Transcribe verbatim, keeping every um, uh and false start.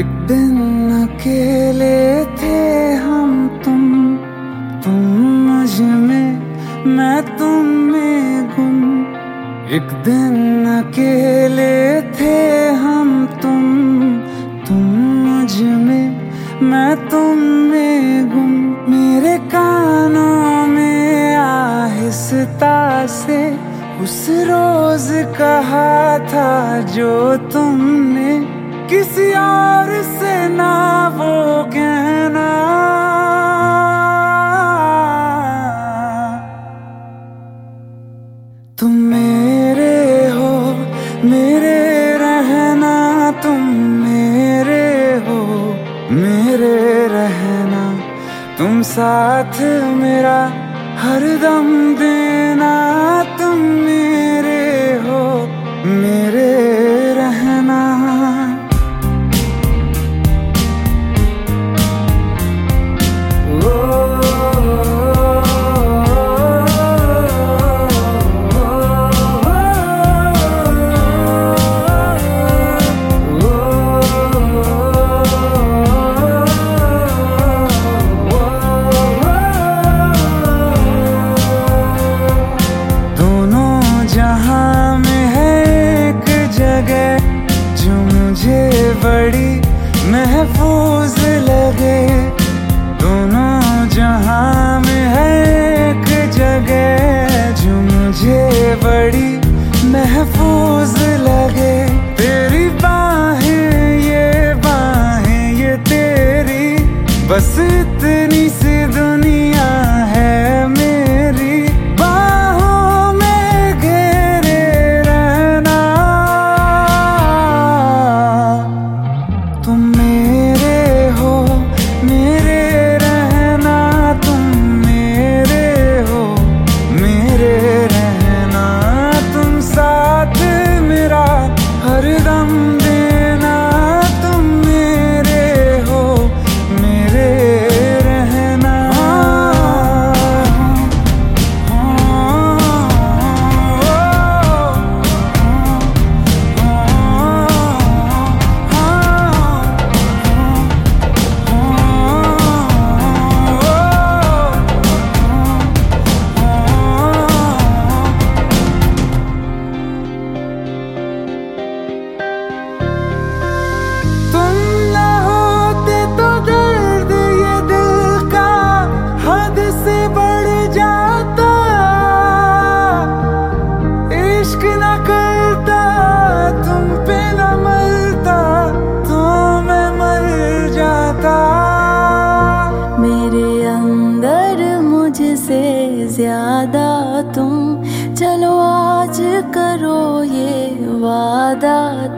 एक दिन अकेले थे हम तुम तुम मुझ में मैं तुम में गुम। एक दिन अकेले थे हम तुम तुम मुझ में मैं तुम में गुम। मेरे कानों में आहिस्ता से उस रोज कहा था जो तुमने किसी और से ना वो कहना। तुम मेरे हो मेरे रहना, तुम मेरे हो मेरे रहना, तुम साथ मेरा हरदम देना। तुम मेरे हो मेरे रहना। जहां में है एक जगह जो मुझे बड़ी महफूज लगे। दोनों जहां में है एक जगह जो मुझे बड़ी महफूज लगे। तेरी बाहें ये बाहें ये तेरी, बस इतनी सी दुनिया है मेरी। हरदम देना तुम मेरे हो मेरे रहना। मुझसे ज्यादा तुम चलो आज करो ये वादा।